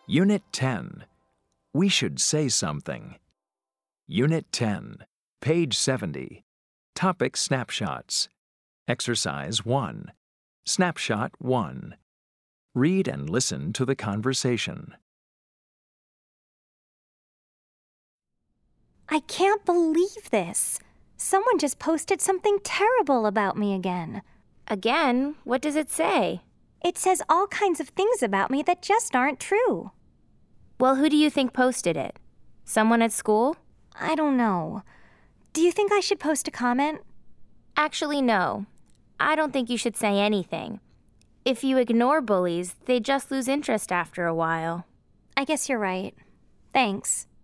Unit 10. We should say something. Unit 10, page 70. Topic snapshots. Exercise 1. Snapshot 1. Read and listen to the conversation. I can't believe this. Someone just posted something terrible about me again. Again? What does it say? It says all kinds of things about me that just aren't true. Well, who do you think posted it? Someone at school? I don't know. Do you think I should post a comment? Actually, no. I don't think you should say anything. If you ignore bullies, they just lose interest after a while. I guess you're right. Thanks.